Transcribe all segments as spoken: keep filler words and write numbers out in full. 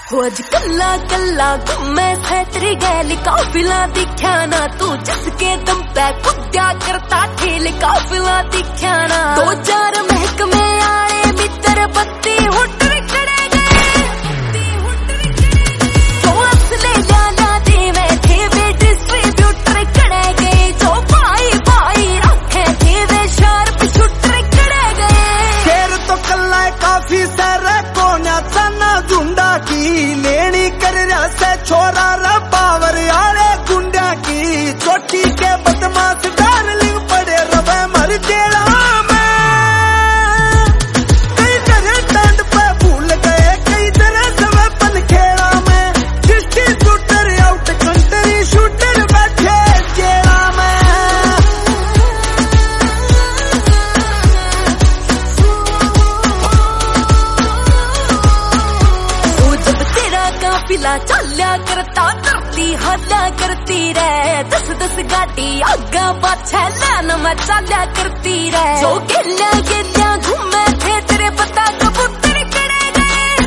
हो अज कला कला घूमे सैतरी गैली काफिला दिख्या ना तू जिसके दम पे कुद्या करता ठेल काफिला दिख्या ना दो चार महकमे आए मित्र बत्ती हुटर खड़े गए जो असले जाना दे में थे वे डिस्ट्रीब्यूटर खड़े गए जो भाई भाई रखे थे वे शार्प शूटर खड़े गए शेर तो कला काफी सारा कोना सना झुंडा की लेनी कर से छोरा रा पावर आले गुंडा की चोटी के बदमाश डार्लिंग पड़े रवे मर जेड़ा में कई तरह डांड पे भूल गए कई तरह सब पन खेड़ा में डिस्टी शूटर आउट कंट्री शूटर बैठे जेड़ा में काफिला चल्या करता करती हल्ला करती रे दस दस गाड़ी आगा पाछे लैन में चल्या करती रे जो गेल्या गेल्या घूमे थे तेरे पता कबूतर खड़े गए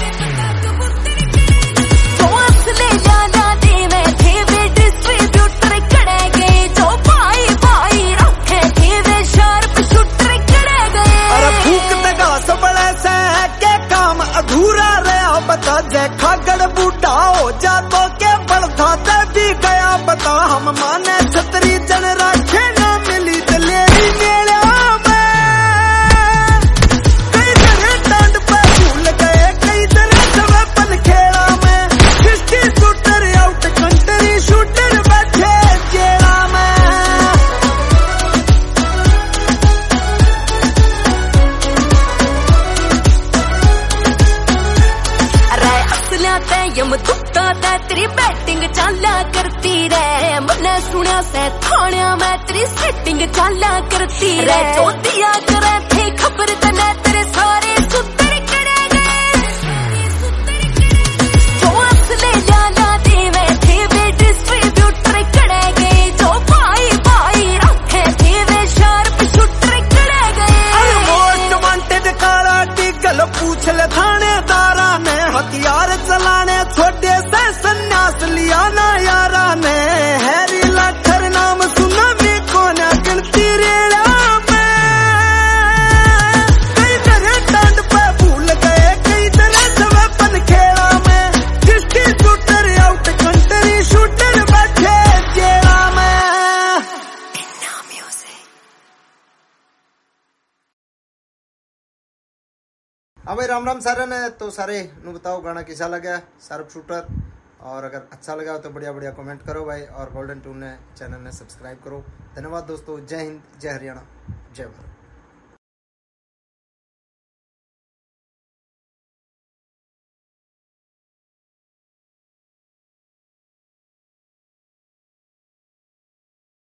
जो असले जाना दे में थे वे डिस्ट्रीब्यूटर खड़े गए जो भाई भाई रखे थे वे शार्प शूटर खड़े गए अरे भूख तगा सबड़े से के काम अधूरा रहा बता जे खागड़ बूढ़ा हो जा तो के बढ़ता ते भी गया बता हम माने छतरी जन राखे ना मिली तो लेरी मेला में कई तरह डांड पे भूल गए कई तरह सब पन खेड़ा में डिस्टी शूटर आउट कंट्री शूटर बैठे जेड़ा में यम दुखता ते तेरी बैटिंग चाला करती रे मन्ने सुनिया से थानिया मैं तेरी सेटिंग चाला करती रे जो दिया करे थे खबर तने तेरे सारे सुतर खड़े गए जो असले जाना दे में थे वे डिस्ट्रीब्यूटर खड़े गए जो भाई भाई रखे थे वे शार्प शूटर खड़े गए मोस्ट वांटेड काला टिकल पूछ ले थानेदारा ने हथियार चलाने छोटे से संन्यास लिया ना यारा ने हैरी लाठर नाम सुना भी कोना गिनती रेड़ा में कई तरह डांड पे भूल गए कई तरह सब पन खेड़ा में डिस्टी शूटर आउट कंट्री शूटर बैठे जेड़ा में हाँ भाई राम राम सारे ने तो सारे नु बताओ गाना कैसा लगा शार्प शूटर और अगर अच्छा लगा तो बढ़िया बढ़िया कमेंट करो भाई और गोल्डन टून ने चैनल ने सब्सक्राइब करो। धन्यवाद दोस्तों। जय हिंद, जय हरियाणा, जय भारत।